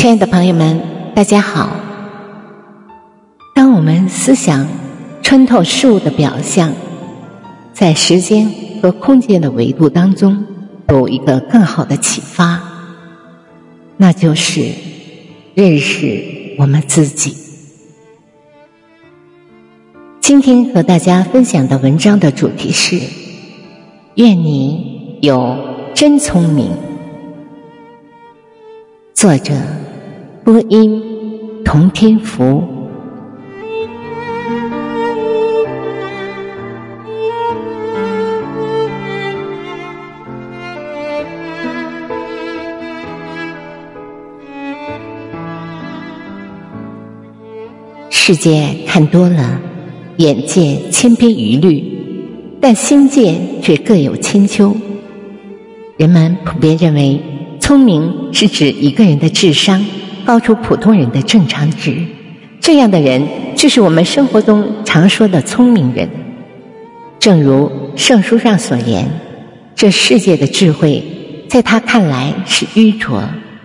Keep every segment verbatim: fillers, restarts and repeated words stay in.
亲爱的朋友们，大家好。当我们思想穿透事物的表象，在时间和空间的维度当中有一个更好的启发，那就是认识我们自己。今天和大家分享的文章的主题是愿你有真聪明。作者播音童天福。世界看多了，眼界千篇一律，但心界却各有千秋。人们普遍认为聪明是指一个人的智商高出普通人的正常值，这样的人就是我们生活中常说的聪明人。正如圣书上所言，这世界的智慧在他看来是愚拙。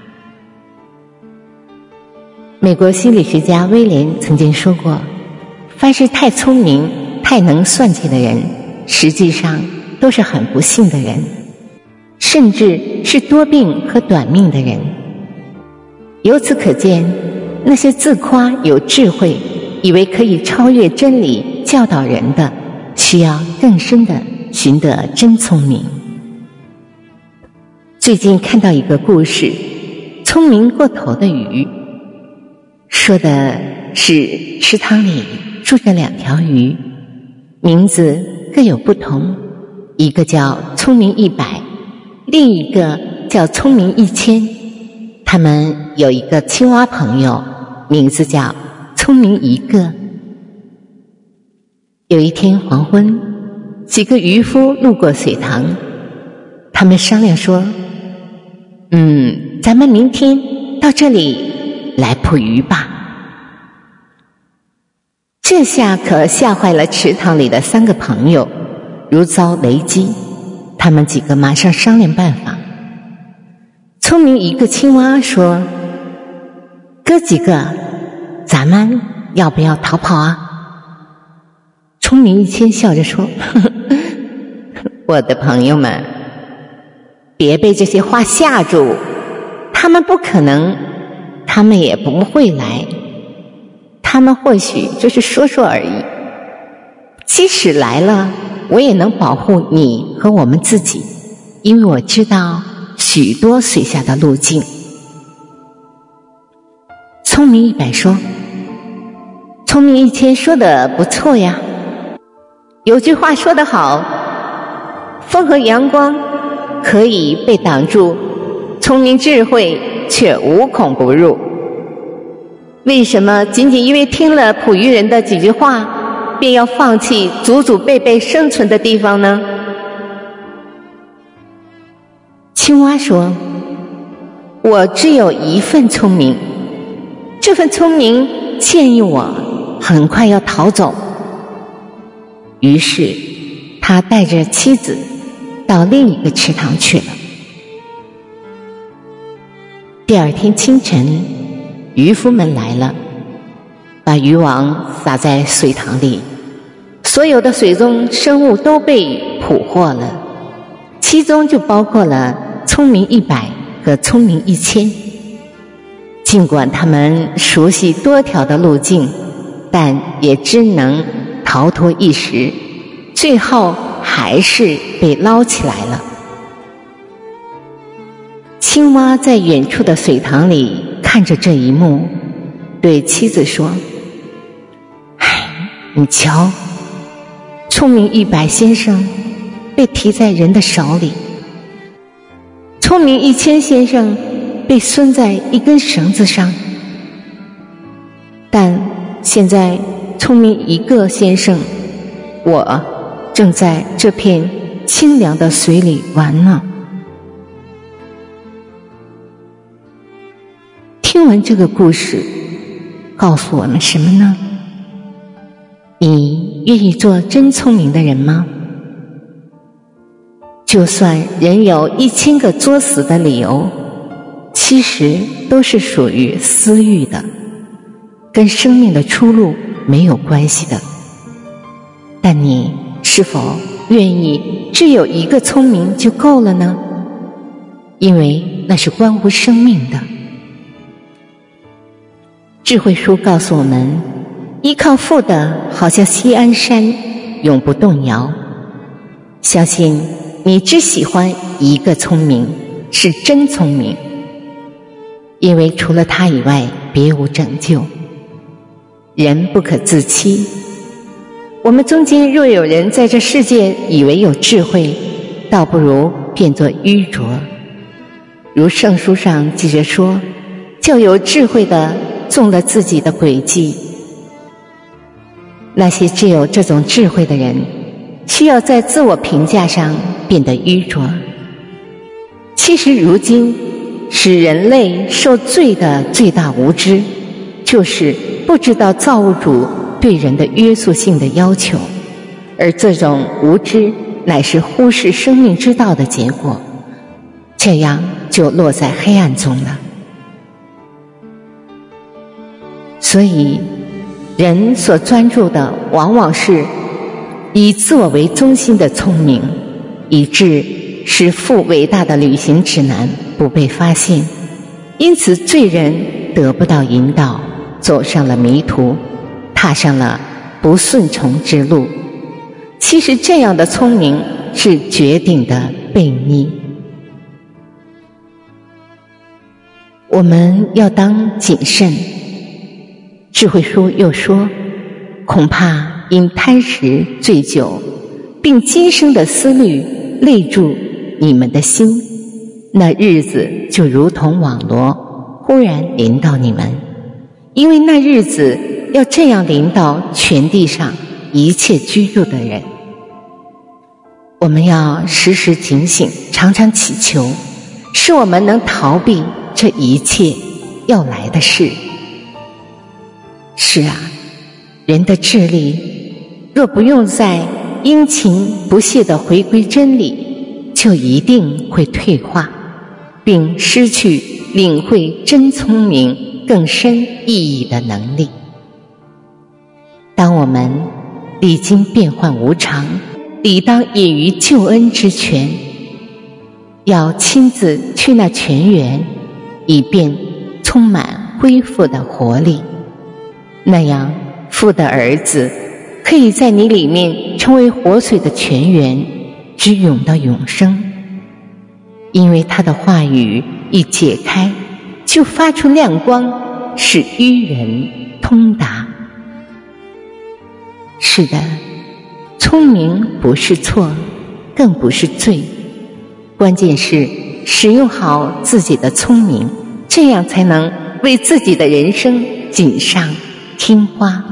美国心理学家威廉曾经说过，凡是太聪明太能算计的人，实际上都是很不幸的人，甚至是多病和短命的人。由此可见，那些自夸有智慧，以为可以超越真理教导人的，需要更深的寻得真聪明。最近看到一个故事，聪明过头的鱼，说的是池塘里住着两条鱼，名字各有不同，一个叫聪明一百，另一个叫聪明一千。他们有一个青蛙朋友，名字叫聪明一个。有一天黄昏，几个渔夫路过水塘，他们商量说，嗯，咱们明天到这里来捕鱼吧。这下可吓坏了池塘里的三个朋友，如遭雷击。他们几个马上商量办法。聪明一个青蛙说，哥几个，咱们要不要逃跑啊？聪明一千笑着说，呵呵，我的朋友们，别被这些话吓住，他们不可能，他们也不会来，他们或许就是说说而已，即使来了，我也能保护你和我们自己，因为我知道许多水下的路径。聪明一百说，聪明一千说的不错呀，有句话说得好，风和阳光可以被挡住，聪明智慧却无孔不入。为什么仅仅因为听了捕鱼人的几句话，便要放弃祖祖辈辈生存的地方呢？青蛙说，我只有一份聪明，这份聪明建议我很快要逃走。于是他带着妻子到另一个池塘去了。第二天清晨，渔夫们来了，把渔网撒在水塘里，所有的水中生物都被捕获了，其中就包括了聪明一百和聪明一千。尽管他们熟悉多条的路径，但也只能逃脱一时，最后还是被捞起来了。青蛙在远处的水塘里看着这一幕，对妻子说，唉，你瞧，聪明一百先生被提在人的手里，聪明一千先生被拴在一根绳子上，但现在聪明一个先生，我正在这片清凉的水里玩呢。听闻这个故事告诉我们什么呢？你愿意做真聪明的人吗？就算人有一千个作死的理由， 其实都是属于私欲的，跟生命的出路没有关系的。但你是否愿意只有一个聪明就够了呢？因为那是关乎生命的。智慧书告诉我们，依靠父的好像锡安山，永不动摇。相信你只喜欢一个聪明，是真聪明，因为除了他以外别无拯救。人不可自欺，我们中间若有人在这世界以为有智慧，倒不如变作愚拙。如圣书上记着说，较有智慧的中了自己的诡计。那些只有这种智慧的人，需要在自我评价上变得愚拙。其实如今使人类受罪的最大无知，就是不知道造物主对人的约束性的要求，而这种无知乃是忽视生命之道的结果，这样就落在黑暗中了。所以人所专注的往往是以自我为中心的聪明，以致使父伟大的旅行指南不被发现，因此罪人得不到引导，走上了迷途，踏上了不顺从之路。其实这样的聪明是绝顶的悖逆。我们要当谨慎。智慧书又说，恐怕因贪食醉酒，并今生的思虑累住你们的心，那日子就如同网罗，忽然临到你们。因为那日子要这样临到全地上一切居住的人。我们要时时警醒，常常祈求，使我们能逃避这一切要来的事。是啊，人的智力若不用在殷勤不懈地回归真理，就一定会退化，并失去领会真聪明更深意义的能力。当我们历经变幻无常，理当隐于救恩之泉，要亲自去那泉源，以便充满恢复的活力。那样父的儿子可以在你里面成为活水的泉源，直涌到永生。因为他的话语一解开，就发出亮光，使愚人通达。是的，聪明不是错，更不是罪，关键是使用好自己的聪明，这样才能为自己的人生锦上添花。